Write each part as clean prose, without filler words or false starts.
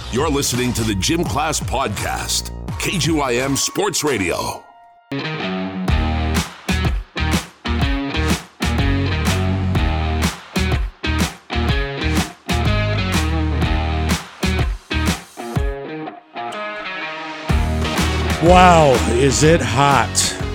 You're listening to the Gym Class Podcast, KGYM Sports Radio. Wow, is it hot?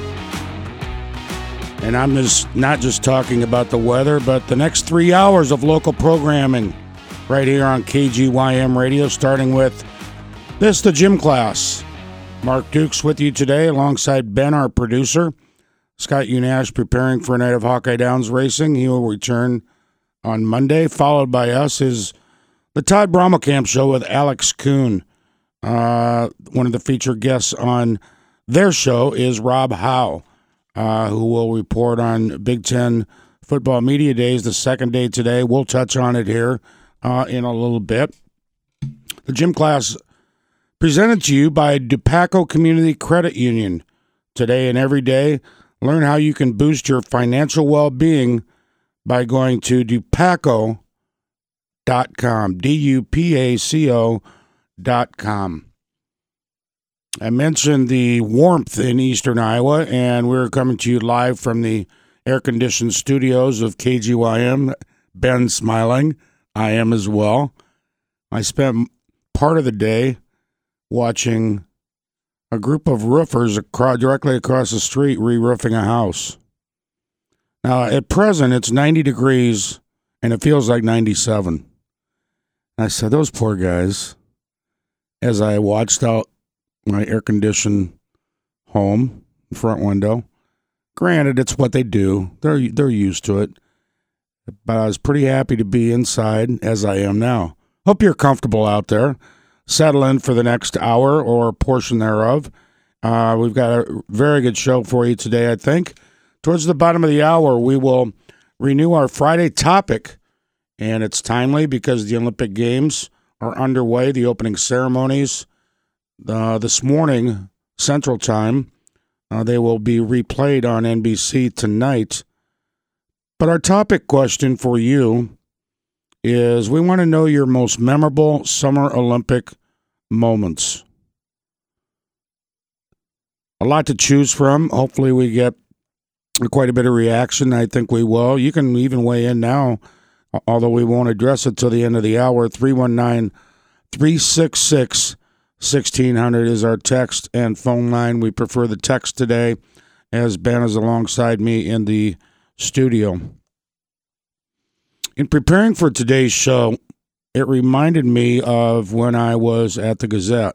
And I'm not just talking about the weather, but the next 3 hours of local programming right here on KGYM Radio, starting with this, the Gym Class. Mark Dukes with you today, alongside Ben, our producer. Scott Unash preparing for a night of Hawkeye Downs racing. He will return on Monday. Followed by us is the Todd Brommelkamp Show with Alex Kuhn. One of the featured guests on their show is Rob Howe, who will report on Big Ten Football Media Days, the second day today. We'll touch on it here in a little bit. The Gym Class presented to you by Dupaco Community Credit Union. Today and every day, learn how you can boost your financial well-being by going to dupaco.com, dupaco.com. I mentioned the warmth in eastern Iowa, and we're coming to you live from the air-conditioned studios of KGYM. Ben smiling. I am as well. I spent part of the day watching a group of roofers directly across the street re-roofing a house. Now, at present, it's 90 degrees, and it feels like 97. I said, those poor guys, as I watched out my air-conditioned home, front window. Granted, it's what they do. They're used to it. But I was pretty happy to be inside, as I am now. Hope you're comfortable out there. Settle in for the next hour or a portion thereof. We've got a very good show for you today, I think. Towards the bottom of the hour, we will renew our Friday topic, and it's timely because the Olympic Games are underway, the opening ceremonies. This morning, Central Time, they will be replayed on NBC tonight. But our topic question for you is, we want to know your most memorable Summer Olympic moments. A lot to choose from. Hopefully we get quite a bit of reaction. I think we will. You can even weigh in now, although we won't address it till the end of the hour. 319-366-1600 is our text and phone line. We prefer the text today, as Ben is alongside me in the studio. In preparing for today's show, it reminded me of when I was at the Gazette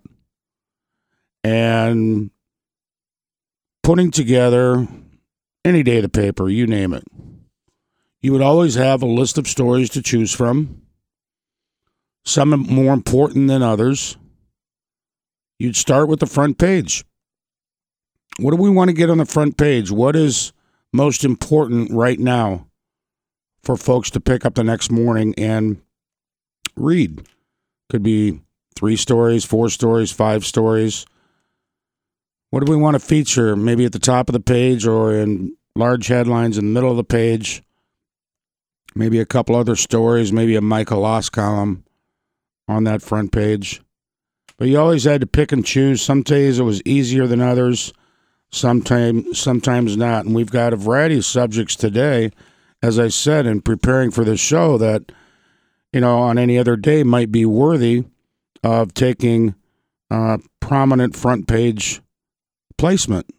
and putting together any day of the paper, you name it. You would always have a list of stories to choose from, some more important than others. You'd start with the front page. What do we want to get on the front page? What is most important right now for folks to pick up the next morning and read? Could be 3 stories, 4 stories, 5 stories. What do we want to feature? Maybe at the top of the page or in large headlines in the middle of the page. Maybe a couple other stories, maybe a Michael Loss column on that front page. But you always had to pick and choose. Some days it was easier than others, sometimes not. And we've got a variety of subjects today, as I said, in preparing for this show that, on any other day might be worthy of taking prominent front page placement.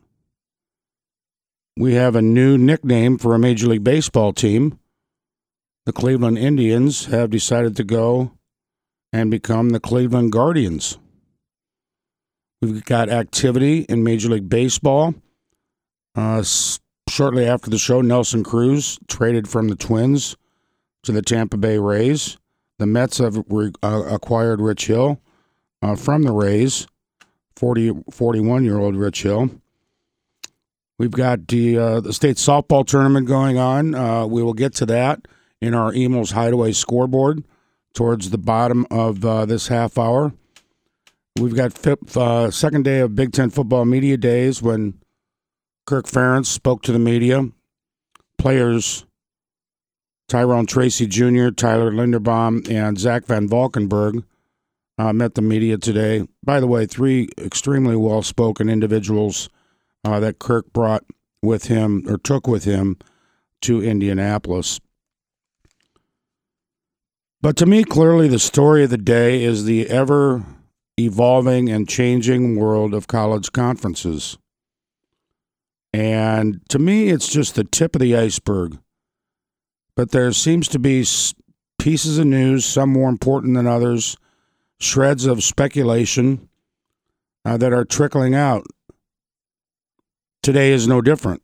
We have a new nickname for a Major League Baseball team. The Cleveland Indians have decided to go and become the Cleveland Guardians. We've got activity in Major League Baseball. Shortly after the show, Nelson Cruz traded from the Twins to the Tampa Bay Rays. The Mets have acquired Rich Hill from the Rays, 41-year-old Rich Hill. We've got the state softball tournament going on. We will get to that in our Emos Hideaway scoreboard towards the bottom of this half hour. We've got second day of Big Ten Football Media Days when Kirk Ferentz spoke to the media. Players Tyrone Tracy Jr., Tyler Linderbaum, and Zach Van Valkenburg met the media today. By the way, 3 extremely well-spoken individuals that Kirk brought with him or took with him to Indianapolis. But to me, clearly the story of the day is the ever-evolving and changing world of college conferences. And to me, it's just the tip of the iceberg. But there seems to be pieces of news, some more important than others, shreds of speculation that are trickling out. Today is no different.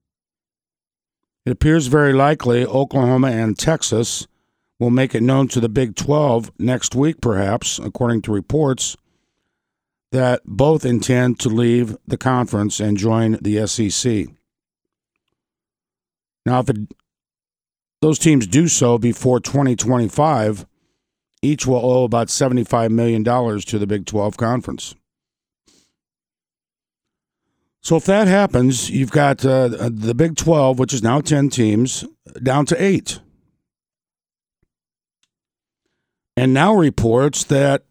It appears very likely Oklahoma and Texas will make it known to the Big 12 next week, perhaps, according to reports, that both intend to leave the conference and join the SEC. Now, if those teams do so before 2025, each will owe about $75 million to the Big 12 conference. So if that happens, you've got the Big 12, which is now 10 teams, down to 8. And now reports that,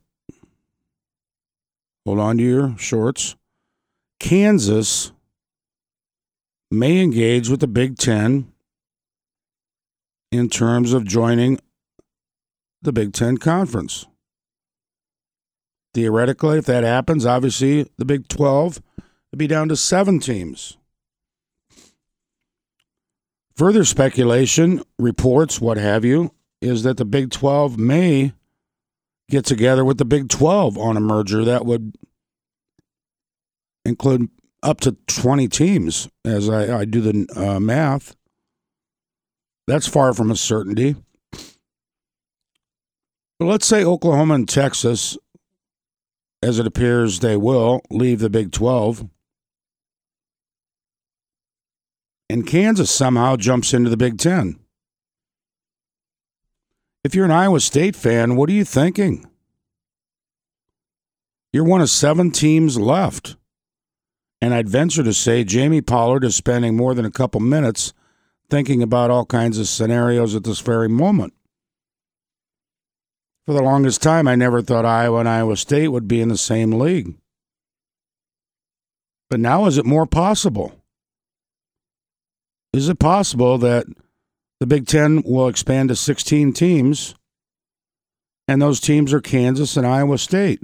hold on to your shorts, Kansas may engage with the Big 10 in terms of joining the Big 10 conference. Theoretically, if that happens, obviously the Big 12 would be down to 7 teams. Further speculation, reports, what have you, is that the Big 12 may get together with the Big 12 on a merger that would include up to 20 teams, as I do the math. That's far from a certainty. But let's say Oklahoma and Texas, as it appears they will, leave the Big 12. And Kansas somehow jumps into the Big 10. If you're an Iowa State fan, what are you thinking? You're one of 7 teams left. And I'd venture to say Jamie Pollard is spending more than a couple minutes thinking about all kinds of scenarios at this very moment. For the longest time, I never thought Iowa and Iowa State would be in the same league. But now is it more possible? Is it possible that the Big Ten will expand to 16 teams, and those teams are Kansas and Iowa State?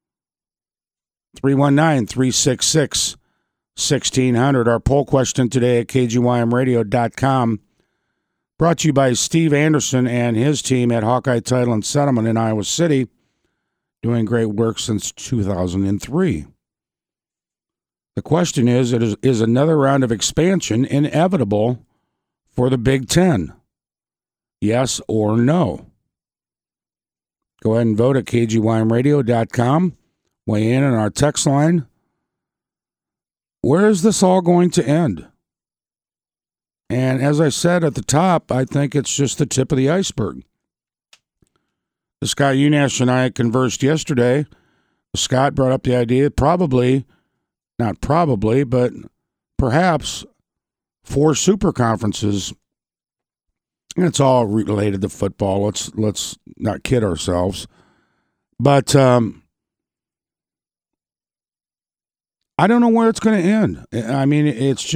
319-366-1600. Our poll question today at KGYMradio.com, brought to you by Steve Anderson and his team at Hawkeye Title and Settlement in Iowa City, doing great work since 2003. The question is another round of expansion inevitable for the Big Ten? Yes or no? Go ahead and vote at KGYMradio.com. Weigh in on our text line. Where is this all going to end? And as I said at the top, I think it's just the tip of the iceberg. Scott Unash and I conversed yesterday. Scott brought up the idea, but perhaps 4 super conferences. And it's all related to football. Let's not kid ourselves. But I don't know where it's going to end. I mean, it's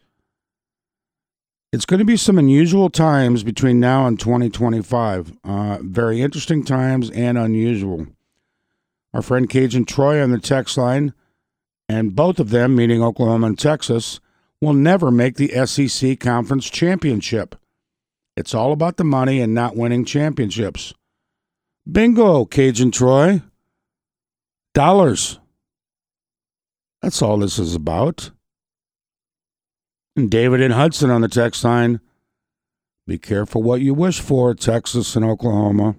going to be some unusual times between now and 2025. Very interesting times and unusual. Our friend Cajun Troy on the text line, and both of them, meaning Oklahoma and Texas, will never make the SEC Conference Championship. It's all about the money and not winning championships. Bingo, Cajun Troy. Dollars. That's all this is about. And David in Hudson on the text line. Be careful what you wish for, Texas and Oklahoma.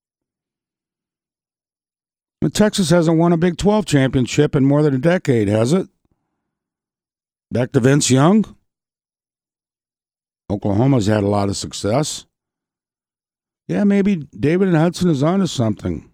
And Texas hasn't won a Big 12 championship in more than a decade, has it? Back to Vince Young. Oklahoma's had a lot of success. Yeah, maybe David and Hudson is onto something.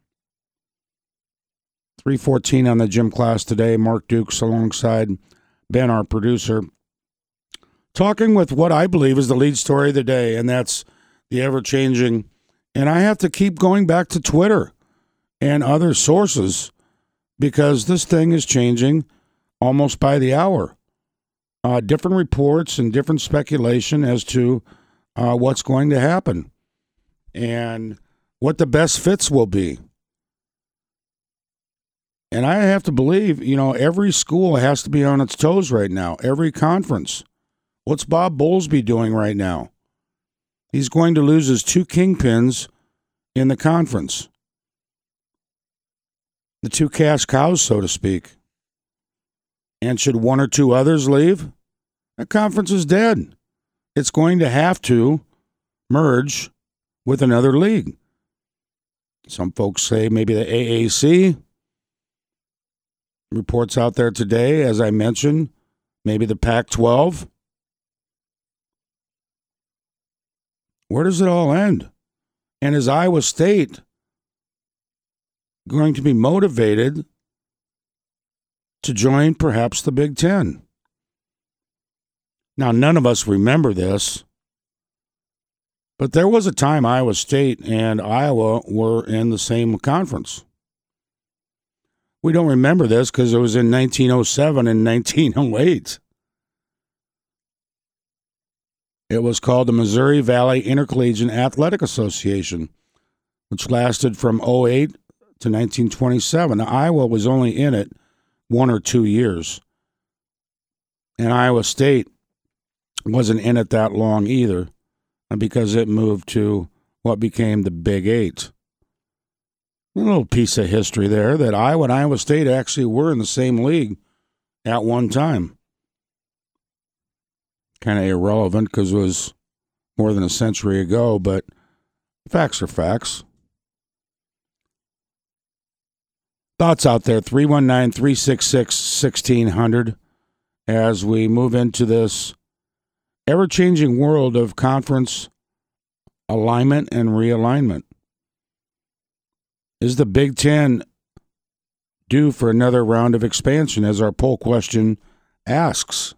3:14 on the gym class today. Mark Dukes alongside Ben, our producer, talking with what I believe is the lead story of the day, and that's the ever-changing. And I have to keep going back to Twitter and other sources, because this thing is changing almost by the hour. Different reports and different speculation as to what's going to happen and what the best fits will be. And I have to believe, every school has to be on its toes right now, every conference. What's Bob Bowlesby doing right now? He's going to lose his two kingpins in the conference. The two cash cows, so to speak. And should one or two others leave, that conference is dead. It's going to have to merge with another league. Some folks say maybe the AAC. Reports out there today, as I mentioned, maybe the Pac-12. Where does it all end? And is Iowa State going to be motivated to join perhaps the Big Ten? Now, none of us remember this, but there was a time Iowa State and Iowa were in the same conference. We don't remember this because it was in 1907 and 1908. It was called the Missouri Valley Intercollegiate Athletic Association, which lasted from 08 to 1927. Now, Iowa was only in it 1 or 2 years. And Iowa State wasn't in it that long either, because it moved to what became the Big Eight. A little piece of history there that Iowa and Iowa State actually were in the same league at one time. Kind of irrelevant because it was more than a century ago, but facts are facts. Thoughts out there, 319-366-1600, as we move into this ever-changing world of conference alignment and realignment. Is the Big Ten due for another round of expansion, as our poll question asks?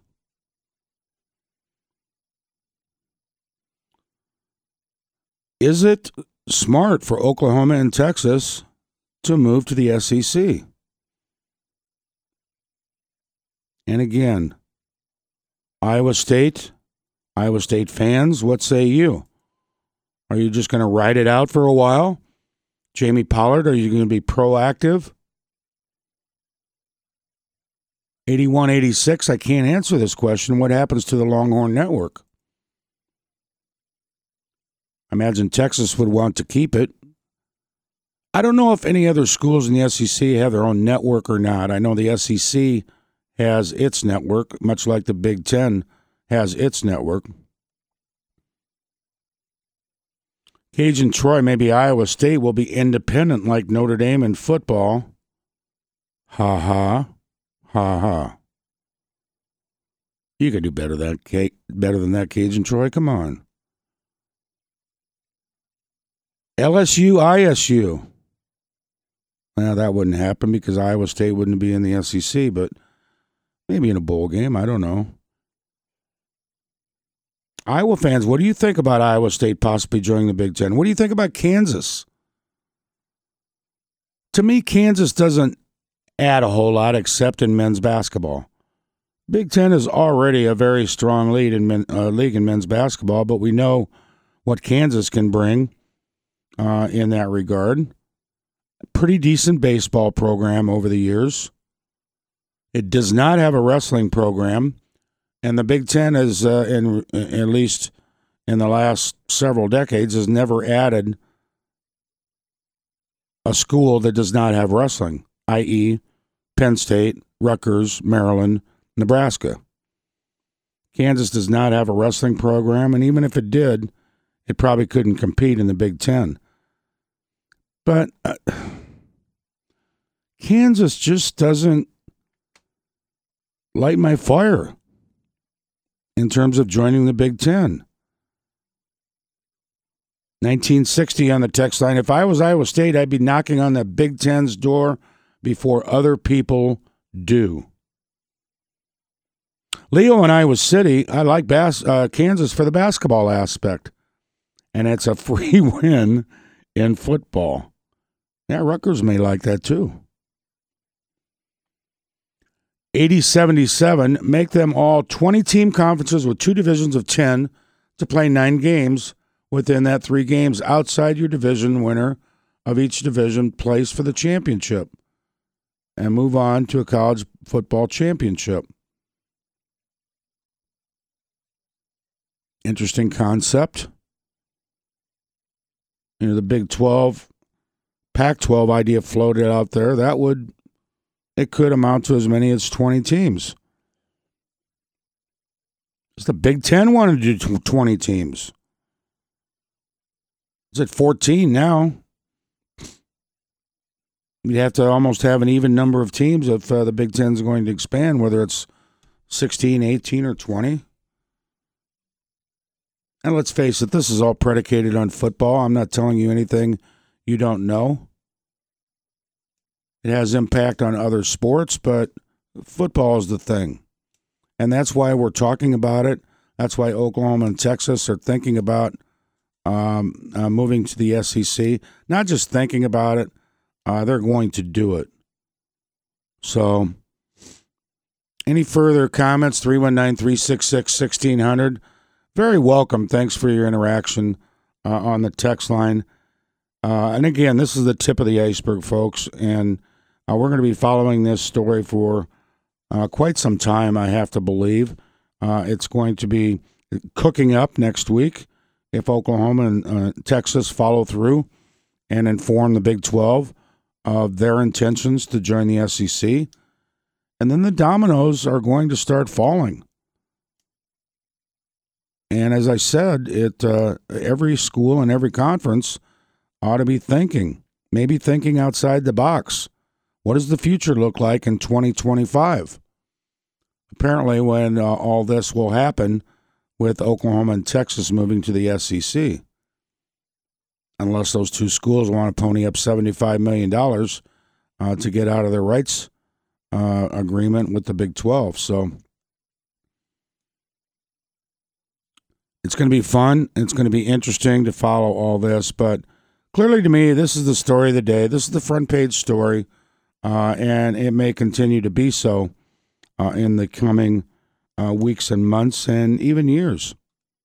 Is it smart for Oklahoma and Texas to move to the SEC? And again, Iowa State fans, what say you? Are you just going to ride it out for a while? Jamie Pollard, are you going to be proactive? 8186, I can't answer this question. What happens to the Longhorn Network? I imagine Texas would want to keep it. I don't know if any other schools in the SEC have their own network or not. I know the SEC has its network, much like the Big Ten has its network. Cajun Troy, maybe Iowa State will be independent like Notre Dame in football. Ha ha. Ha ha. You could do better than that, Cajun Troy. Come on. LSU, ISU. Well, that wouldn't happen because Iowa State wouldn't be in the SEC, but maybe in a bowl game. I don't know. Iowa fans, what do you think about Iowa State possibly joining the Big Ten? What do you think about Kansas? To me, Kansas doesn't add a whole lot except in men's basketball. Big Ten is already a very strong league in men's basketball, but we know what Kansas can bring in that regard. Pretty decent baseball program over the years. It does not have a wrestling program. And the Big Ten is, at least in the last several decades, has never added a school that does not have wrestling, i.e. Penn State, Rutgers, Maryland, Nebraska. Kansas does not have a wrestling program, and even if it did, it probably couldn't compete in the Big Ten. But Kansas just doesn't light my fire in terms of joining the Big Ten. 1960 on the text line. If I was Iowa State, I'd be knocking on the Big Ten's door before other people do. Leo in Iowa City, I like Kansas for the basketball aspect. And it's a free win in football. Yeah, Rutgers may like that too. 80-77, make them all 20-team conferences with 2 divisions of 10 to play 9 games. Within that 3 games outside your division, winner of each division plays for the championship and move on to a college football championship. Interesting concept. You know, the Big 12, Pac-12 idea floated out there. It could amount to as many as 20 teams. The Big 10 wanted to do 20 teams. It's at 14 now. You'd have to almost have an even number of teams if the Big 10 is going to expand, whether it's 16, 18, or 20. And let's face it, this is all predicated on football. I'm not telling you anything you don't know. It has impact on other sports, but football is the thing. And that's why we're talking about it. That's why Oklahoma and Texas are thinking about moving to the SEC. Not just thinking about it, they're going to do it. So, any further comments? 319-366-1600. Very welcome. Thanks for your interaction on the text line. And again, this is the tip of the iceberg, folks. And we're going to be following this story for quite some time, I have to believe. It's going to be cooking up next week if Oklahoma and Texas follow through and inform the Big 12 of their intentions to join the SEC. And then the dominoes are going to start falling. And as I said, every school and every conference ought to be thinking outside the box. What does the future look like in 2025? Apparently, when all this will happen with Oklahoma and Texas moving to the SEC, unless those 2 schools want to pony up $75 million to get out of their rights agreement with the Big 12. So it's going to be fun. It's going to be interesting to follow all this. But clearly to me, this is the story of the day. This is the front page story, and it may continue to be so in the coming weeks and months and even years.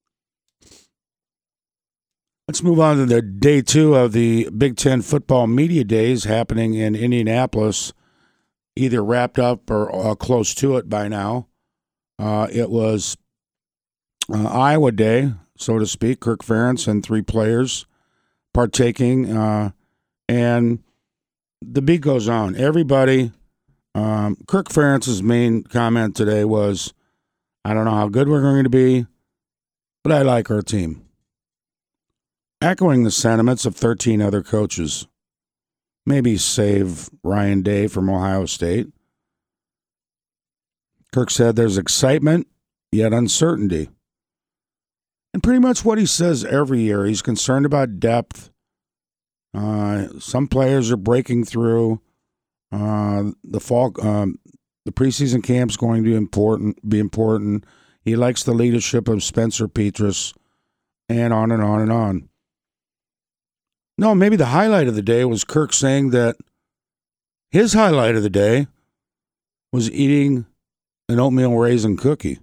Let's move on to the day 2 of the Big Ten football media days happening in Indianapolis, either wrapped up or close to it by now. It was Iowa Day, so to speak. Kirk Ferentz and 3 players partaking, and the beat goes on. Everybody, Kirk Ferentz's main comment today was, I don't know how good we're going to be, but I like our team. Echoing the sentiments of 13 other coaches. Maybe save Ryan Day from Ohio State. Kirk said there's excitement, yet uncertainty. And pretty much what he says every year. He's concerned about depth. Some players are breaking through. The preseason camp's going to be important. He likes the leadership of Spencer Petras, and on and on and on. No, maybe the highlight of the day was Kirk saying that his highlight of the day was eating an oatmeal raisin cookie.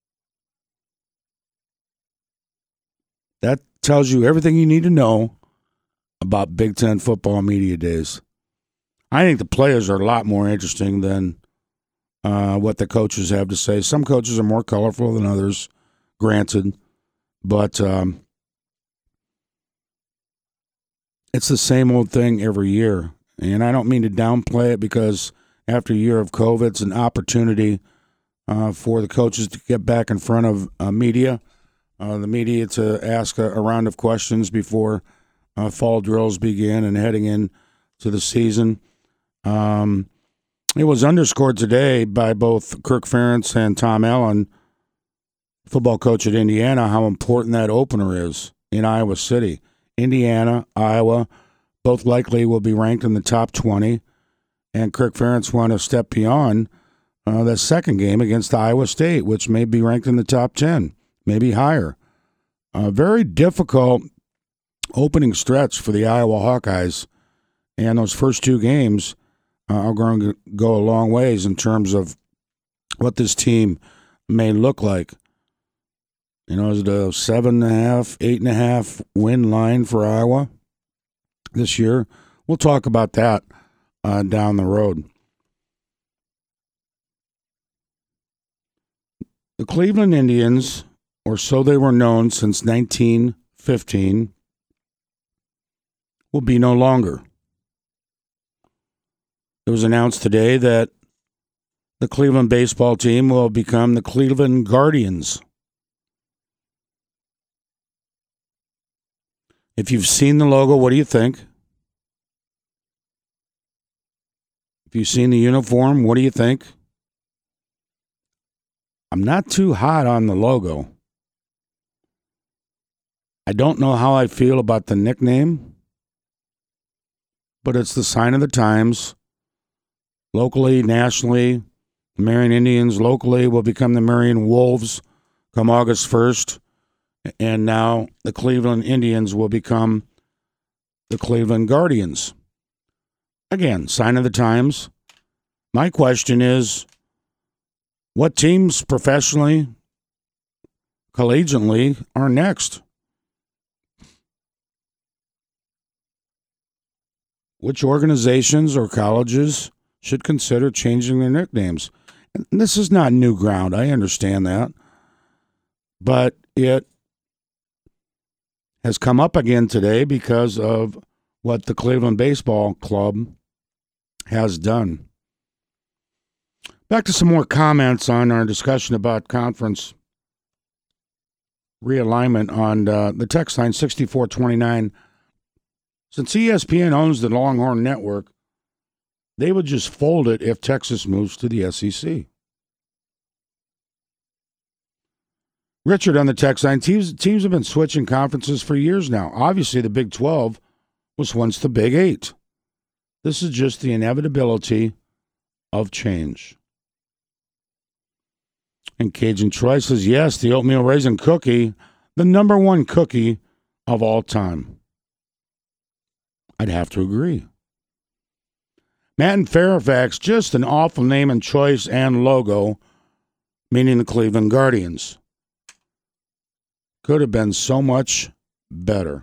That tells you everything you need to know about Big Ten football media days. I think the players are a lot more interesting than what the coaches have to say. Some coaches are more colorful than others, granted, but it's the same old thing every year. And I don't mean to downplay it, because after a year of COVID, it's an opportunity for the coaches to get back in front of media, the media to ask a round of questions before fall drills begin and heading in to the season. It was underscored today by both Kirk Ferentz and Tom Allen, football coach at Indiana, how important that opener is in Iowa City. Indiana, Iowa, both likely will be ranked in the top 20, and Kirk Ferentz went a step beyond the second game against Iowa State, which may be ranked in the top 10, maybe higher. A very difficult opening stretch for the Iowa Hawkeyes And those first two games are going to go a long ways in terms of what this team may look like. Is it a 7.5, 8.5 win line for Iowa this year? We'll talk about that down the road. The Cleveland Indians, or so they were known since 1915, will be no longer. It was announced today that the Cleveland baseball team will become the Cleveland Guardians. If you've seen the logo, what do you think? If you've seen the uniform, what do you think? I'm not too hot on the logo. I don't know how I feel about the nickname, but it's the sign of the times. Locally, nationally, the Marion Indians locally will become the Marion Wolves come August 1st. And now the Cleveland Indians will become the Cleveland Guardians. Again, sign of the times. My question is, what teams professionally, collegiately, are next? Which organizations or colleges should consider changing their nicknames? And this is not new ground. I understand that. But it has come up again today because of what the Cleveland Baseball Club has done. Back to some more comments on our discussion about conference realignment on the text line 6429. Since ESPN owns the Longhorn Network, they would just fold it if Texas moves to the SEC. Richard on the text line, teams have been switching conferences for years now. Obviously, the Big 12 was once the Big 8. This is just the inevitability of change. And Cajun Troy says, yes, the oatmeal raisin cookie, the number one cookie of all time. I'd have to agree. Matt in Fairfax, just an awful name and choice and logo, meaning the Cleveland Guardians. Could have been so much better.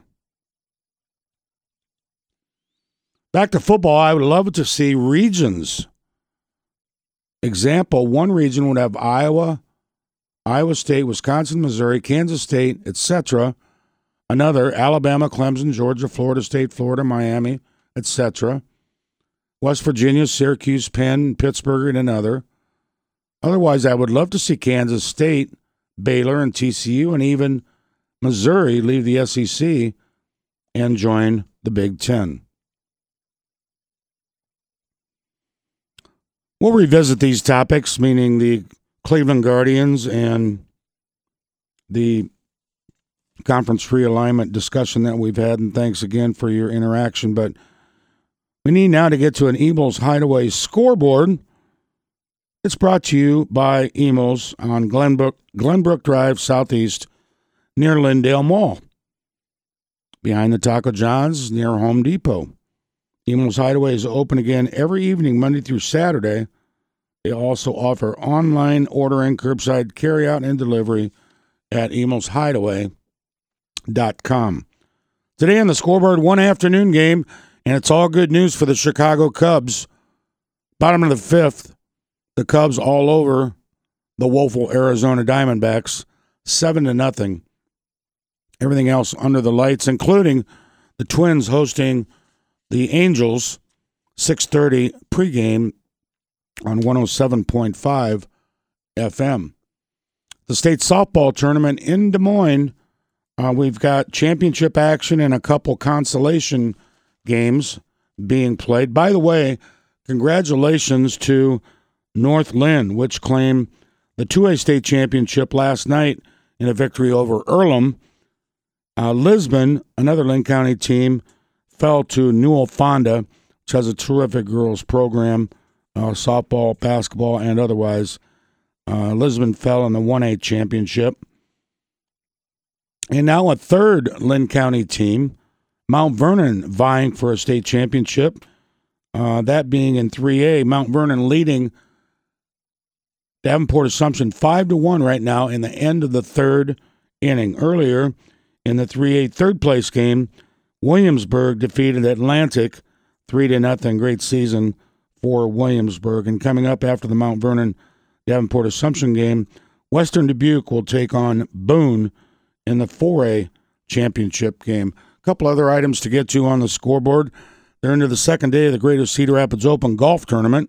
Back to football, I would love to see regions. Example, one region would have Iowa, Iowa State, Wisconsin, Missouri, Kansas State, etc. Another, Alabama, Clemson, Georgia, Florida State, Florida, Miami, etc. West Virginia, Syracuse, Penn, Pittsburgh, and another. Otherwise, I would love to see Kansas State, Baylor, and TCU, and even Missouri leave the SEC and join the Big Ten. We'll revisit these topics, meaning the Cleveland Guardians and the conference realignment discussion that we've had, and thanks again for your interaction. But we need now to get to an Emos Hideaway scoreboard. It's brought to you by Emos on Glenbrook Drive Southeast near Lindale Mall, behind the Taco John's near Home Depot. Emos Hideaway is open again every evening, Monday through Saturday. They also offer online ordering, curbside carryout, and delivery at emoshideaway.com. Today on the scoreboard, one afternoon game, and it's all good news for the Chicago Cubs. Bottom of the fifth, the Cubs all over the woeful Arizona Diamondbacks, 7-0. Everything else under the lights, including the Twins hosting the Angels, 6:30 pregame on 107.5 FM. The state softball tournament in Des Moines, we've got championship action and a couple consolation games being played. By the way, congratulations to North Lynn, which claimed the 2A state championship last night in a victory over Earlham. Lisbon, another Lynn County team, fell to Newell Fonda, which has a terrific girls program, softball, basketball, and otherwise. Lisbon fell in the 1A championship. And now a third Lynn County team, Mount Vernon vying for a state championship, that being in 3A. Mount Vernon leading Davenport Assumption 5-1 right now in the end of the third inning. Earlier in the 3A third-place game, Williamsburg defeated Atlantic 3-0. Great season for Williamsburg. And coming up after the Mount Vernon Davenport Assumption game, Western Dubuque will take on Boone in the 4A championship game. A couple other items to get to on the scoreboard. They're into the second day of the Greater Cedar Rapids Open Golf Tournament.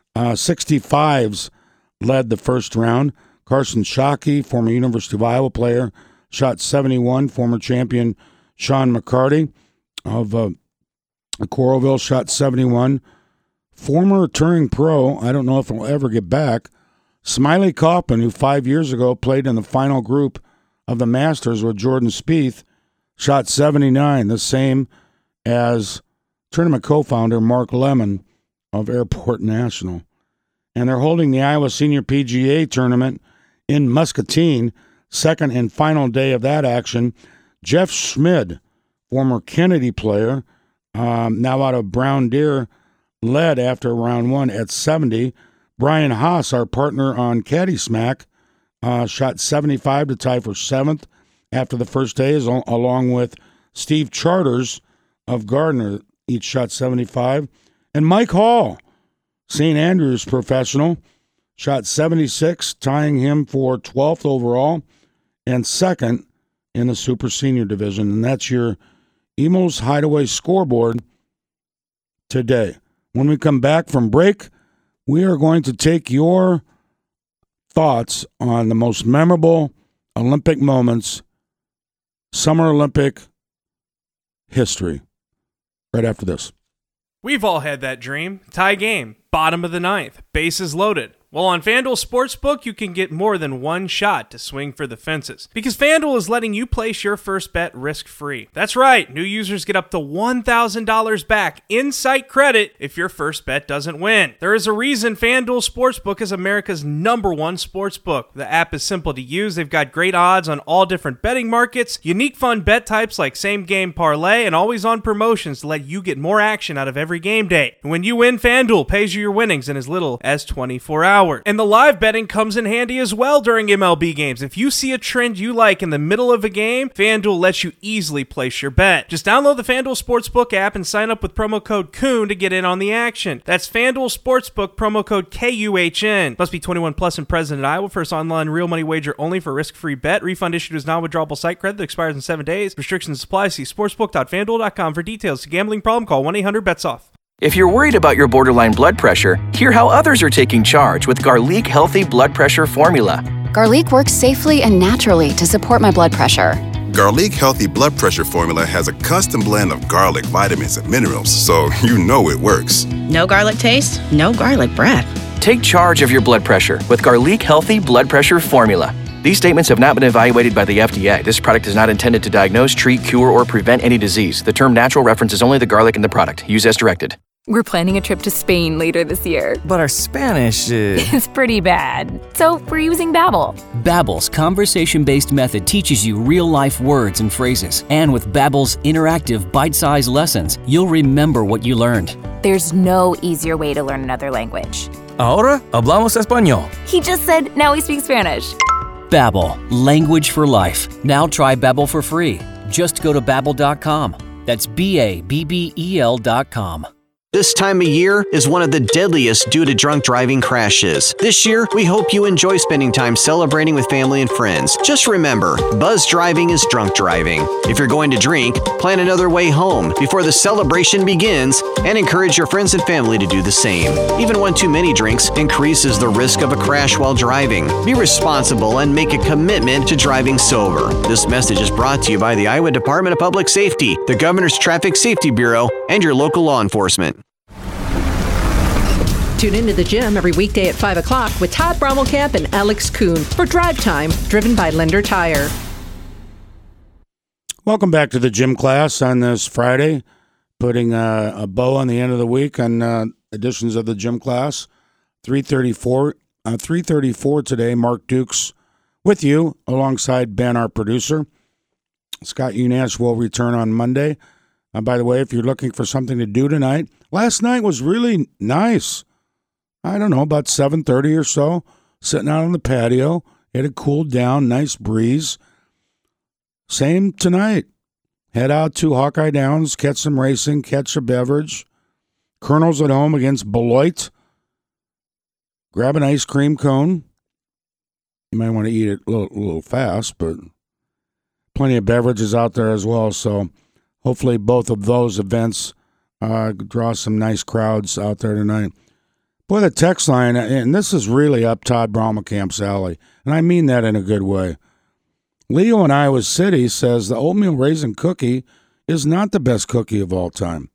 65s led the first round. Carson Shockey, former University of Iowa player, shot 71. Former champion Sean McCarty of Coralville shot 71. Former touring pro, I don't know if he'll ever get back, Smiley Coppin, who 5 years ago played in the final group of the Masters with Jordan Spieth, shot 79, the same as tournament co-founder Mark Lemon of Airport National. And they're holding the Iowa Senior PGA Tournament in Muscatine, second and final day of that action. Jeff Schmid, former Kennedy player, now out of Brown Deer, led after round one at 70. Brian Haas, our partner on Caddy Smack, shot 75 to tie for seventh after the first day, along with Steve Charters of Gardner, each shot 75. And Mike Hall, St. Andrews professional, shot 76, tying him for 12th overall and second in the Super Senior Division. And that's your Emos Hideaway scoreboard today. When we come back from break, we are going to take your thoughts on the most memorable Olympic moments, Summer Olympic history, right after this. We've all had that dream. Tie game, bottom of the ninth, bases loaded. Well, on FanDuel Sportsbook, you can get more than one shot to swing for the fences. Because FanDuel is letting you place your first bet risk-free. That's right, new users get up to $1,000 back in-site credit if your first bet doesn't win. There is a reason FanDuel Sportsbook is America's #1 sportsbook. The app is simple to use. They've got great odds on all different betting markets, unique fun bet types like same-game parlay, and always-on promotions to let you get more action out of every game day. And when you win, FanDuel pays you your winnings in as little as 24 hours. And the live betting comes in handy as well during MLB games. If you see a trend you like in the middle of a game, FanDuel lets you easily place your bet. Just download the FanDuel Sportsbook app and sign up with promo code KUHN to get in on the action. That's FanDuel Sportsbook, promo code KUHN. Must be 21 plus and present in Iowa. First online real money wager only for risk-free bet. Refund issued as non-withdrawable site credit that expires in 7 days. Restrictions apply. See sportsbook.fanduel.com for details. Gambling problem? Call 1-800-BETS-OFF. If you're worried about your borderline blood pressure, hear how others are taking charge with Garlic Healthy Blood Pressure Formula. Garlic works safely and naturally to support my blood pressure. Garlic Healthy Blood Pressure Formula has a custom blend of garlic, vitamins, and minerals, so you know it works. No garlic taste, no garlic breath. Take charge of your blood pressure with Garlic Healthy Blood Pressure Formula. These statements have not been evaluated by the FDA. This product is not intended to diagnose, treat, cure, or prevent any disease. The term natural references only the garlic in the product. Use as directed. We're planning a trip to Spain later this year. But our Spanish is pretty bad. So we're using Babbel. Babbel's conversation-based method teaches you real-life words and phrases. And with Babbel's interactive, bite-sized lessons, you'll remember what you learned. There's no easier way to learn another language. Ahora hablamos español. He just said, now we speak Spanish. Babbel, language for life. Now try Babbel for free. Just go to Babbel.com. That's Babbel.com. This time of year is one of the deadliest due to drunk driving crashes. This year, we hope you enjoy spending time celebrating with family and friends. Just remember, buzz driving is drunk driving. If you're going to drink, plan another way home before the celebration begins and encourage your friends and family to do the same. Even one too many drinks increases the risk of a crash while driving. Be responsible and make a commitment to driving sober. This message is brought to you by the Iowa Department of Public Safety, the Governor's Traffic Safety Bureau, and your local law enforcement. Tune into the gym every weekday at 5 o'clock with Todd Brommelkamp and Alex Kuhn for Drive Time, driven by Linder Tire. Welcome back to the gym class on this Friday, putting a bow on the end of the week on editions of the gym class. 3:34 today. Mark Dukes with you alongside Ben, our producer. Scott Unash will return on Monday. By the way, if you're looking for something to do tonight, last night was really nice. I don't know, about 7:30 or so, sitting out on the patio. It had cooled down, nice breeze. Same tonight. Head out to Hawkeye Downs, catch some racing, catch a beverage. Colonel's at home against Beloit. Grab an ice cream cone. You might want to eat it a little fast, but plenty of beverages out there as well. So hopefully both of those events draw some nice crowds out there tonight. Boy, the text line, and this is really up Todd Brommelkamp's alley, and I mean that in a good way. Leo in Iowa City says the oatmeal raisin cookie is not the best cookie of all time.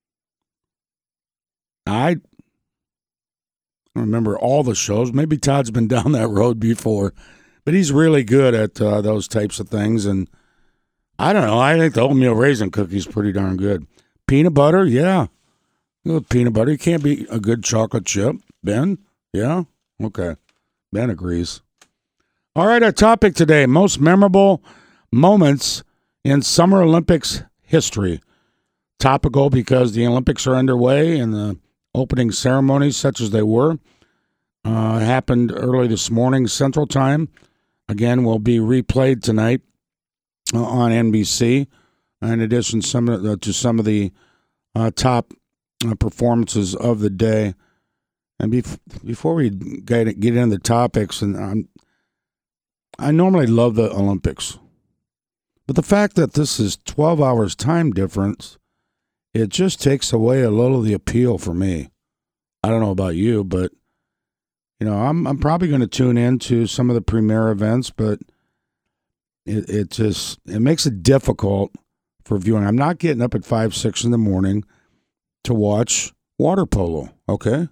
I remember all the shows. Maybe Todd's been down that road before, but he's really good at those types of things. And I don't know. I think the oatmeal raisin cookie is pretty darn good. Peanut butter, yeah. Good peanut butter. You can't beat a good chocolate chip. Ben? Yeah? Okay. Ben agrees. All right, our topic today, most memorable moments in Summer Olympics history. Topical because the Olympics are underway and the opening ceremonies, such as they were, happened early this morning, Central Time. Again, will be replayed tonight on NBC. In addition to some of the top performances of the day. And before we get into the topics, and I normally love the Olympics, but the fact that this is 12 hours time difference, it just takes away a little of the appeal for me. I don't know about you, but I'm probably going to tune into some of the premier events, but it makes it difficult for viewing. I'm not getting up at 5, 6 in the morning to watch water polo. Okay.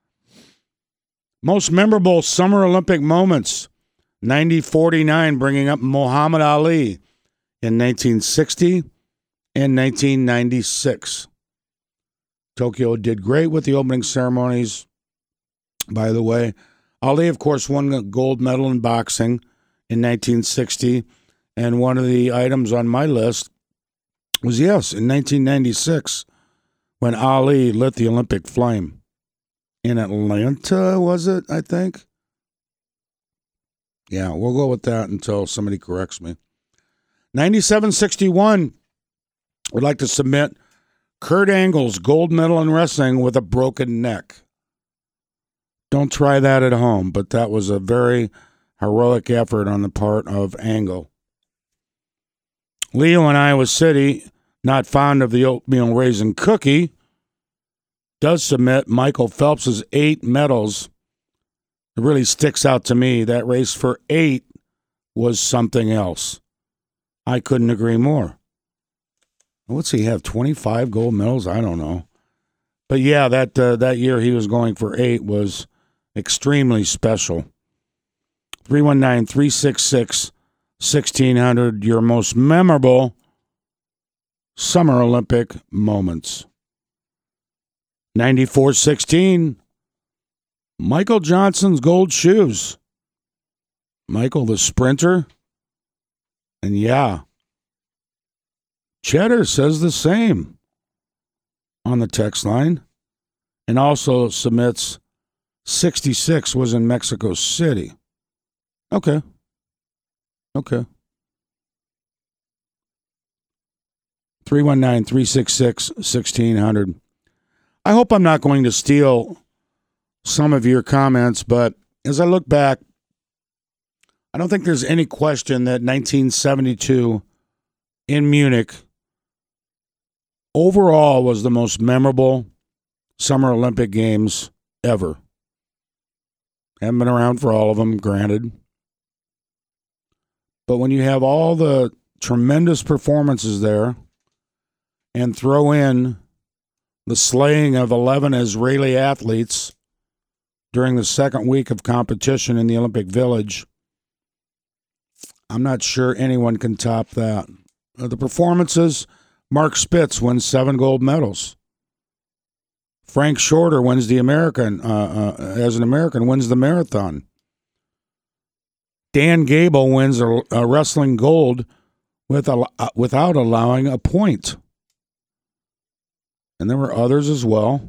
Most memorable Summer Olympic moments. 1949, bringing up Muhammad Ali in 1960 and 1996. Tokyo did great with the opening ceremonies. By the way, Ali, of course, won a gold medal in boxing in 1960. And one of the items on my list was, yes, in 1996, when Ali lit the Olympic flame. In Atlanta, was it, I think? Yeah, we'll go with that until somebody corrects me. 97-61, would like to submit Kurt Angle's gold medal in wrestling with a broken neck. Don't try that at home, but that was a very heroic effort on the part of Angle. Leo in Iowa City, not fond of the oatmeal raisin cookie, does submit Michael Phelps's 8 medals. It really sticks out to me. That race for 8 was something else. I couldn't agree more. What's he have, 25 gold medals? I don't know. But yeah, that year he was going for 8 was extremely special. 319-366-1600, your most memorable Summer Olympic moments. 94-16, Michael Johnson's gold shoes. Michael the sprinter. And yeah, Cheddar says the same on the text line. And also submits 66 was in Mexico City. Okay. 319-366-1600. I hope I'm not going to steal some of your comments, but as I look back, I don't think there's any question that 1972 in Munich overall was the most memorable Summer Olympic Games ever. Haven't been around for all of them, granted. But when you have all the tremendous performances there and throw in the slaying of 11 Israeli athletes during the second week of competition in the Olympic Village, I'm not sure anyone can top that. The performances, Mark Spitz wins 7 gold medals. Frank Shorter wins the American, as an American, wins the marathon. Dan Gable wins a wrestling gold without allowing a point. and there were others as well.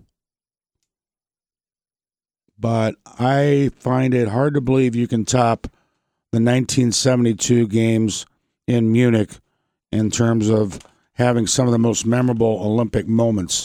But I find it hard to believe you can top the 1972 games in Munich in terms of having some of the most memorable Olympic moments.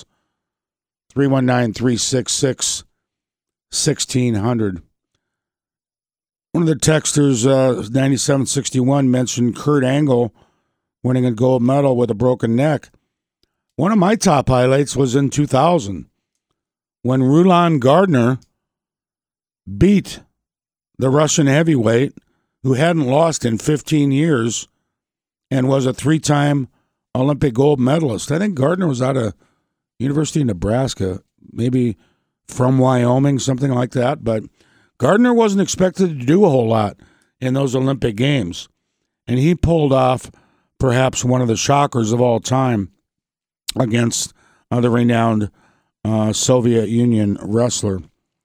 319-366-1600. One of the texters, 9761, mentioned Kurt Angle winning a gold medal with a broken neck. One of my top highlights was in 2000 when Roland Gardner beat the Russian heavyweight who hadn't lost in 15 years and was a 3-time Olympic gold medalist. I think Gardner was out of University of Nebraska, maybe from Wyoming, something like that. But Gardner wasn't expected to do a whole lot in those Olympic Games. And he pulled off perhaps one of the shockers of all time against the renowned Soviet Union wrestler.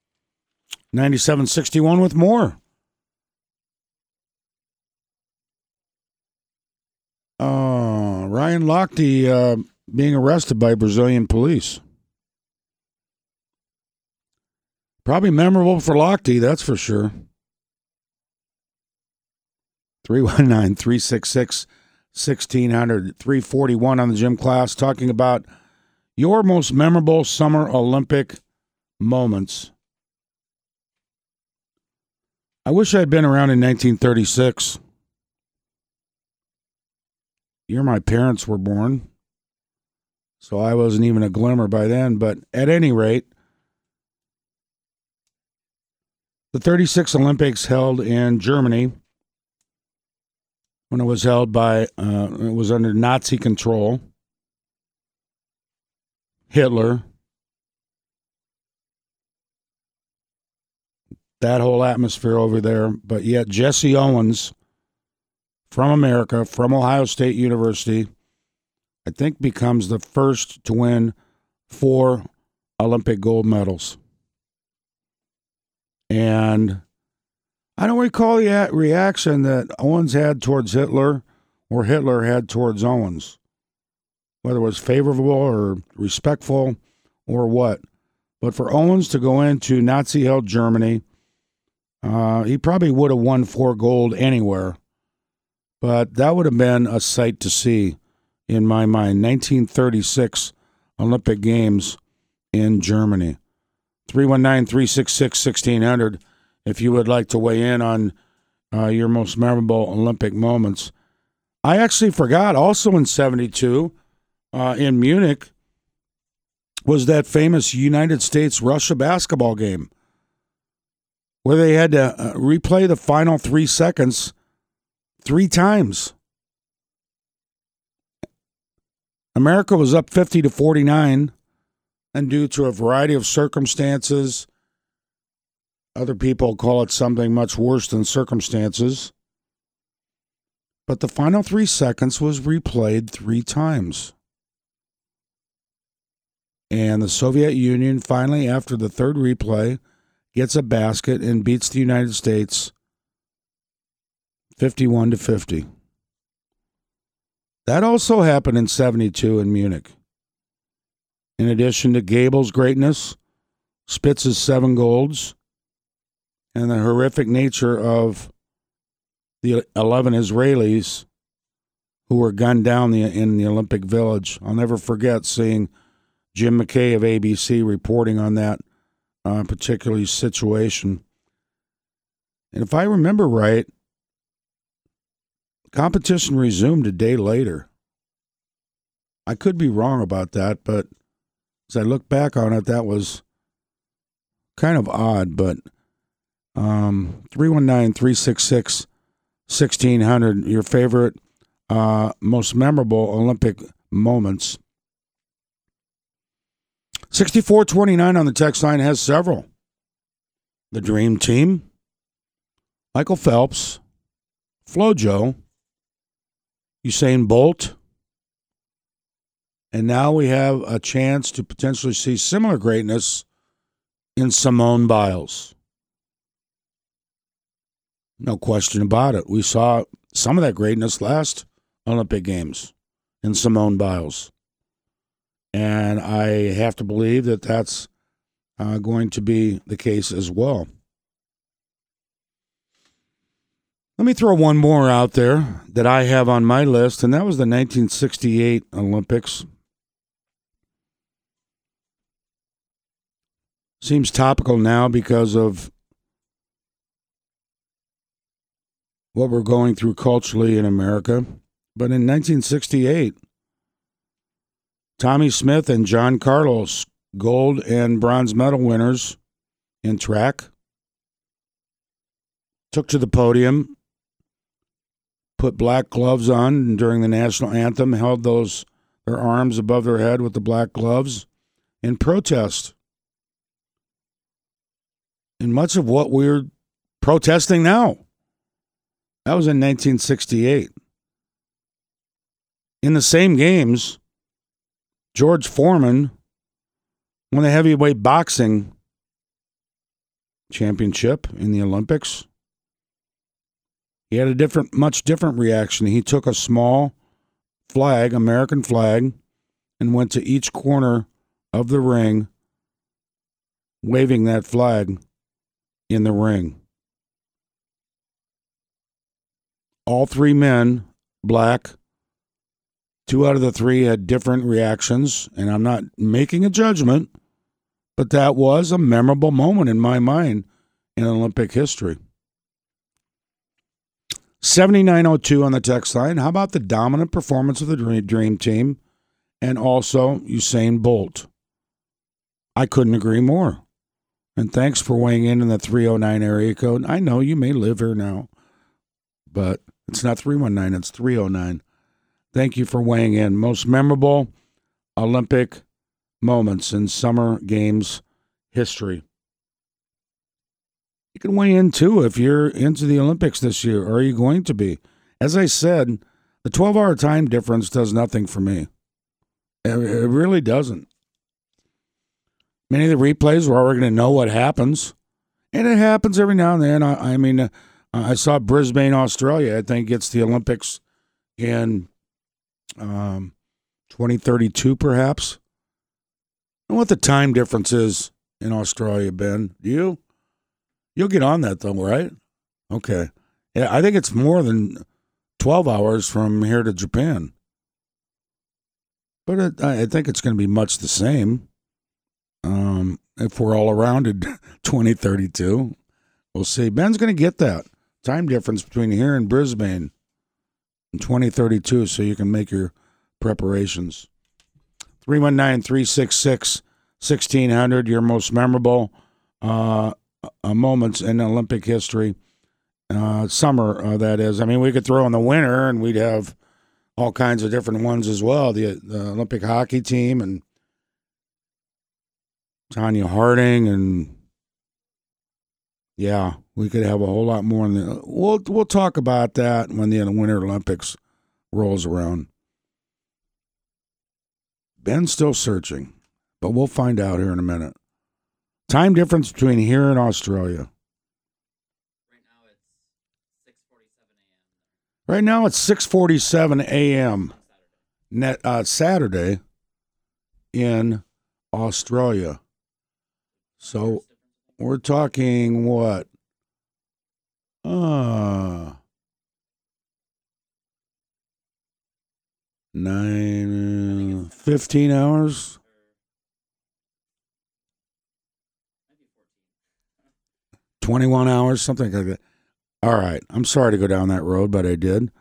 9761 with more. Ryan Lochte being arrested by Brazilian police. Probably memorable for Lochte, that's for sure. 319-366-1600, 341 on the gym class, talking about your most memorable Summer Olympic moments. I wish I'd been around in 1936. Year my parents were born, so I wasn't even a glimmer by then. But at any rate, the 36 Olympics held in Germany when it was held by, it was under Nazi control. Hitler. That whole atmosphere over there. But yet Jesse Owens from America, from Ohio State University, I think becomes the first to win 4 Olympic gold medals. And I don't recall the reaction that Owens had towards Hitler or Hitler had towards Owens, whether it was favorable or respectful or what. But for Owens to go into Nazi-held Germany, he probably would have won 4 gold anywhere. But that would have been a sight to see in my mind. 1936 Olympic Games in Germany. 319-366-1600 if you would like to weigh in on your most memorable Olympic moments. I actually forgot, also in 72, in Munich, was that famous United States-Russia basketball game where they had to replay the final 3 seconds 3 times. America was up 50-49, and due to a variety of circumstances, other people call it something much worse than circumstances, but the final 3 seconds was replayed 3 times. And the Soviet Union finally, after the 3rd replay, gets a basket and beats the United States 51-50. That also happened in 72 in Munich. In addition to Gable's greatness, Spitz's 7 golds, and the horrific nature of the 11 Israelis who were gunned down in the Olympic Village. I'll never forget seeing Jim McKay of ABC reporting on that particular situation. And if I remember right, competition resumed a day later. I could be wrong about that, but as I look back on it, that was kind of odd. But 319-366-1600, your favorite, most memorable Olympic moments. 6429 on the text line has several. The Dream Team, Michael Phelps, FloJo, Usain Bolt, and now we have a chance to potentially see similar greatness in Simone Biles. No question about it. We saw some of that greatness last Olympic Games in Simone Biles. And I have to believe that that's going to be the case as well. Let me throw one more out there that I have on my list, and that was the 1968 Olympics. Seems topical now because of what we're going through culturally in America. But in 1968, Tommy Smith and John Carlos, gold and bronze medal winners in track, took to the podium, put black gloves on during the national anthem, held their arms above their head with the black gloves in protest. And much of what we're protesting now, that was in 1968. In the same games, George Foreman won the heavyweight boxing championship in the Olympics. He had a much different reaction. He took a small flag, American flag, and went to each corner of the ring, waving that flag in the ring. All three men, black, 2 out of the 3 had different reactions, and I'm not making a judgment, but that was a memorable moment in my mind in Olympic history. 7902 on the text line. How about the dominant performance of the Dream Team and also Usain Bolt? I couldn't agree more. And thanks for weighing in the 309 area code. I know you may live here now, but it's not 319, it's 309. Thank you for weighing in. Most memorable Olympic moments in Summer Games history. You can weigh in, too, if you're into the Olympics this year, or are you going to be? As I said, the 12-hour time difference does nothing for me. It really doesn't. Many of the replays, we're already going to know what happens, and it happens every now and then. I mean, I saw Brisbane, Australia, I think gets the Olympics in 2032, perhaps. And what the time difference is in Australia, Ben? Do you? You'll get on that, though, right? Okay. Yeah, I think it's more than 12 hours from here to Japan. But I think it's going to be much the same if we're all around in 2032. We'll see. Ben's going to get that time difference between here and Brisbane in 2032, so you can make your preparations. 319-366-1600, your most memorable moments in Olympic history. Summer, that is. I mean, we could throw in the winter, and we'd have all kinds of different ones as well. The Olympic hockey team and Tanya Harding, and yeah, we could have a whole lot more. We'll talk about that when the Winter Olympics rolls around. Ben's still searching, but we'll find out here in a minute. Time difference between here and Australia. Right now it's 6:47 a.m. Saturday in Australia. So we're talking what? 15 hours? 21 hours, something like that. All right. I'm sorry to go down that road, but I did.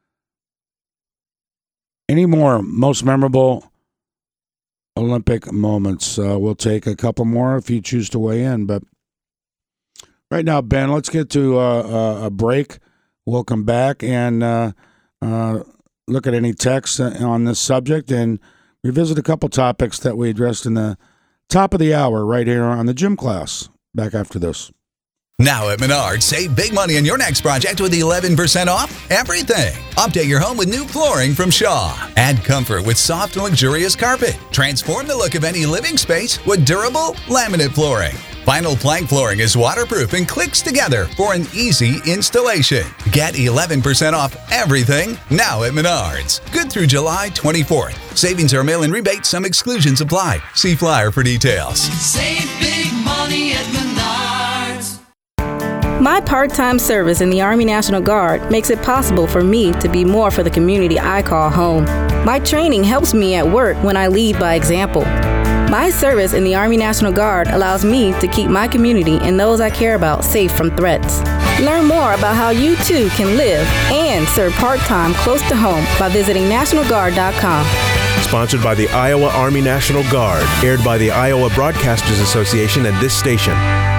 Any more most memorable Olympic moments? We'll take a couple more if you choose to weigh in. But right now, Ben, let's get to a break. We'll come back and look at any texts on this subject and revisit a couple topics that we addressed in the top of the hour right here on the gym class. Back after this. Now at Menards, save big money on your next project with 11% off everything. Update your home with new flooring from Shaw. Add comfort with soft and luxurious carpet. Transform the look of any living space with durable laminate flooring. Vinyl plank flooring is waterproof and clicks together for an easy installation. Get 11% off everything now at Menards. Good through July 24th. Savings are mail-in rebate. Some exclusions apply. See flyer for details. Save big money at Menards. My part-time service in the Army National Guard makes it possible for me to be more for the community I call home. My training helps me at work when I lead by example. My service in the Army National Guard allows me to keep my community and those I care about safe from threats. Learn more about how you too can live and serve part-time close to home by visiting NationalGuard.com. Sponsored by the Iowa Army National Guard, aired by the Iowa Broadcasters Association and this station.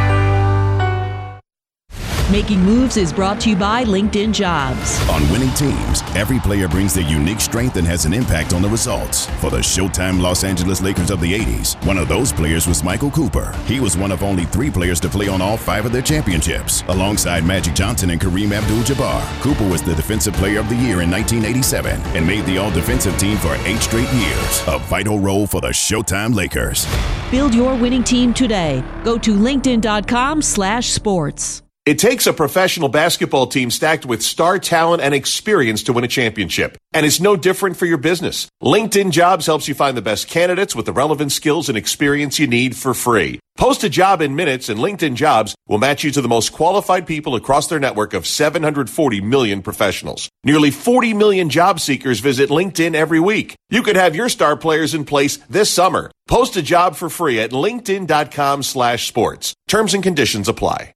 Making Moves is brought to you by LinkedIn Jobs. On winning teams, every player brings their unique strength and has an impact on the results. For the Showtime Los Angeles Lakers of the 80s, one of those players was Michael Cooper. He was one of only 3 players to play on all 5 of their championships. Alongside Magic Johnson and Kareem Abdul-Jabbar, Cooper was the Defensive Player of the Year in 1987 and made the All-Defensive Team for 8 straight years. A vital role for the Showtime Lakers. Build your winning team today. Go to linkedin.com/sports. It takes a professional basketball team stacked with star talent and experience to win a championship. And it's no different for your business. LinkedIn Jobs helps you find the best candidates with the relevant skills and experience you need for free. Post a job in minutes and LinkedIn Jobs will match you to the most qualified people across their network of 740 million professionals. Nearly 40 million job seekers visit LinkedIn every week. You could have your star players in place this summer. Post a job for free at linkedin.com/sports. Terms and conditions apply.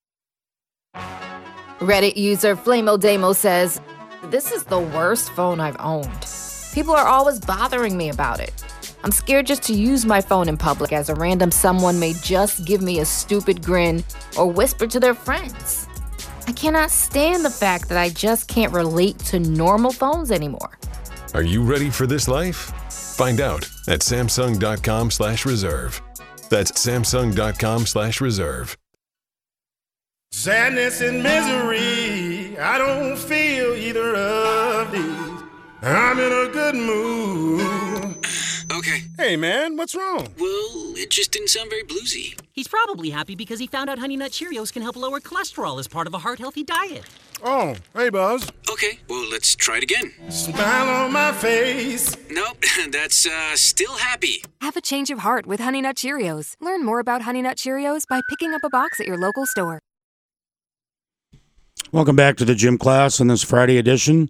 Reddit user Flamodemo says, "This is the worst phone I've owned. People are always bothering me about it. I'm scared just to use my phone in public as a random someone may just give me a stupid grin or whisper to their friends. I cannot stand the fact that I just can't relate to normal phones anymore." Are you ready for this life? Find out at Samsung.com/reserve. That's Samsung.com/reserve. Sadness and misery, I don't feel either of these. I'm in a good mood. Okay. Hey, man, what's wrong? Well, it just didn't sound very bluesy. He's probably happy because he found out Honey Nut Cheerios can help lower cholesterol as part of a heart-healthy diet. Oh, hey, Buzz. Okay, well, let's try it again. Smile on my face. Nope, that's still happy. Have a change of heart with Honey Nut Cheerios. Learn more about Honey Nut Cheerios by picking up a box at your local store. Welcome back to the gym class on this Friday edition,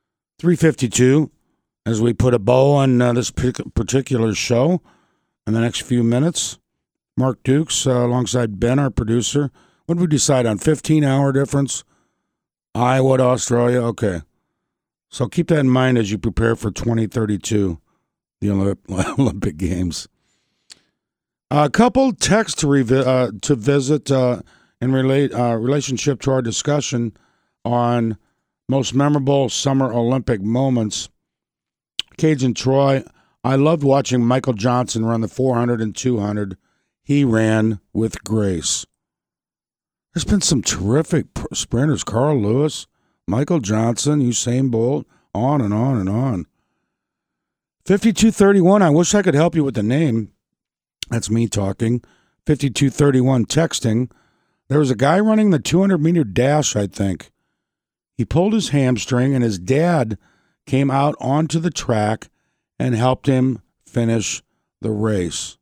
3:52, as we put a bow on this particular show in the next few minutes. Mark Dukes alongside Ben, our producer. What did we decide on? 15-hour difference? Iowa to Australia? Okay. So keep that in mind as you prepare for 2032, the Olympic Games. A couple texts to visit in relationship to our discussion on most memorable Summer Olympic moments. Cajun Troy, I loved watching Michael Johnson run the 400 and 200. He ran with grace. There's been some terrific sprinters. Carl Lewis, Michael Johnson, Usain Bolt, on and on and on. 5231, I wish I could help you with the name. That's me talking. 5231 texting. There was a guy running the 200-meter dash, I think. He pulled his hamstring, and his dad came out onto the track and helped him finish the race.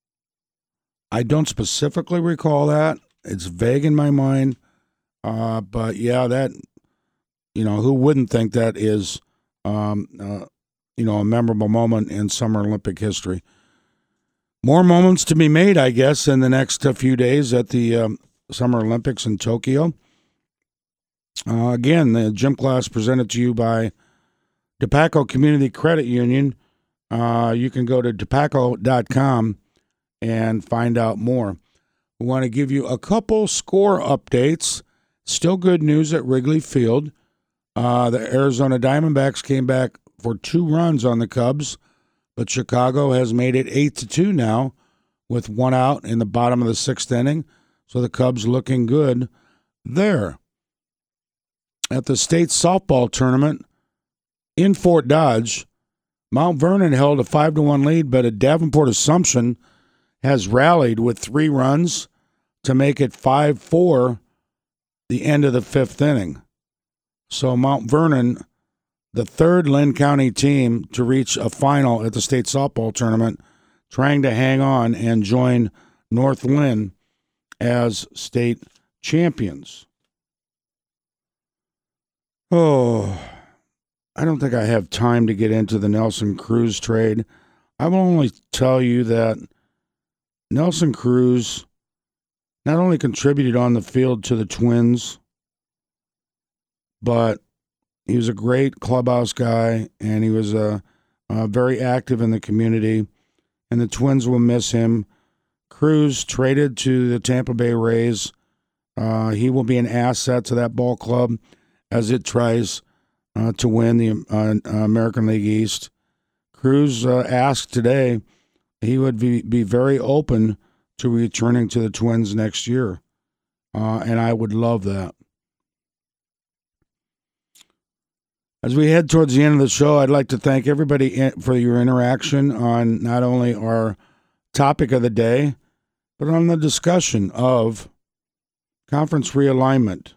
I don't specifically recall that. It's vague in my mind. But, yeah, that, who wouldn't think that is, a memorable moment in Summer Olympic history. More moments to be made, I guess, in the next few days at the Summer Olympics in Tokyo. Again, the gym class presented to you by DePaco Community Credit Union. You can go to DePaco.com and find out more. We want to give you a couple score updates. Still good news at Wrigley Field. The Arizona Diamondbacks came back for 2 runs on the Cubs, but Chicago has made it 8-2 now with 1 out in the bottom of the 6th inning. So the Cubs looking good there. At the state softball tournament in Fort Dodge, Mount Vernon held a 5-1 lead, but a Davenport Assumption has rallied with 3 runs. to make it 5-4 the end of the 5th inning. So Mount Vernon, the third Lynn County team to reach a final at the state softball tournament, trying to hang on and join North Lynn as state champions. Oh, I don't think I have time to get into the Nelson Cruz trade. I will only tell you that Nelson Cruz not only contributed on the field to the Twins, but he was a great clubhouse guy, and he was very active in the community, and the Twins will miss him. Cruz traded to the Tampa Bay Rays. He will be an asset to that ball club as it tries to win the American League East. Cruz asked today he would be very open to returning to the Twins next year, and I would love that. As we head towards the end of the show, I'd like to thank everybody for your interaction on not only our topic of the day, but on the discussion of conference realignment.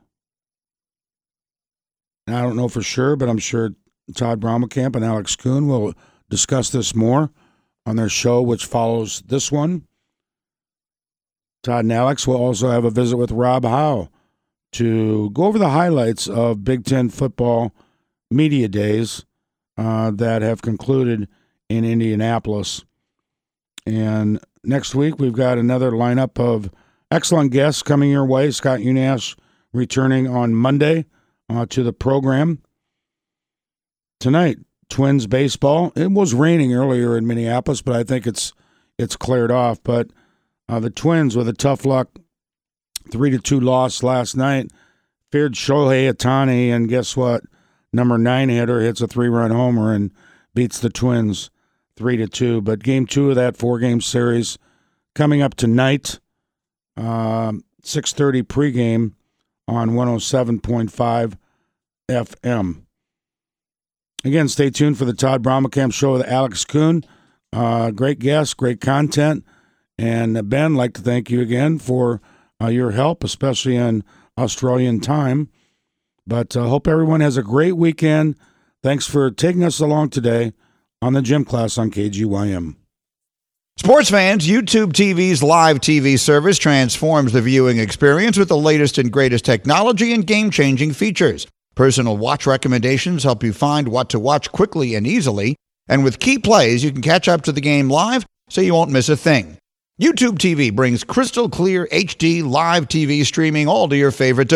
And I don't know for sure, but I'm sure Todd Brommelkamp and Alex Kuhn will discuss this more on their show, which follows this one. Todd and Alex will also have a visit with Rob Howe to go over the highlights of Big Ten football media days that have concluded in Indianapolis. And next week, we've got another lineup of excellent guests coming your way. Scott Unash returning on Monday to the program. Tonight, Twins baseball. It was raining earlier in Minneapolis, but I think it's cleared off. But the Twins, with a tough luck 3-2 loss last night, feared Shohei Ohtani, and guess what? Number 9 hitter hits a 3-run homer and beats the Twins 3-2. But game 2 of that 4-game series coming up tonight, 6:30 pregame on 107.5 FM. Again, stay tuned for the Todd Brommelkamp Show with Alex Kuhn. Great guests, great content. And Ben, I'd like to thank you again for your help, especially in Australian time. But I hope everyone has a great weekend. Thanks for taking us along today on the Gym Class on KGYM. Sports fans, YouTube TV's live TV service transforms the viewing experience with the latest and greatest technology and game-changing features. Personal watch recommendations help you find what to watch quickly and easily. And with key plays, you can catch up to the game live so you won't miss a thing. YouTube TV brings crystal clear HD live TV streaming all to your favorite device.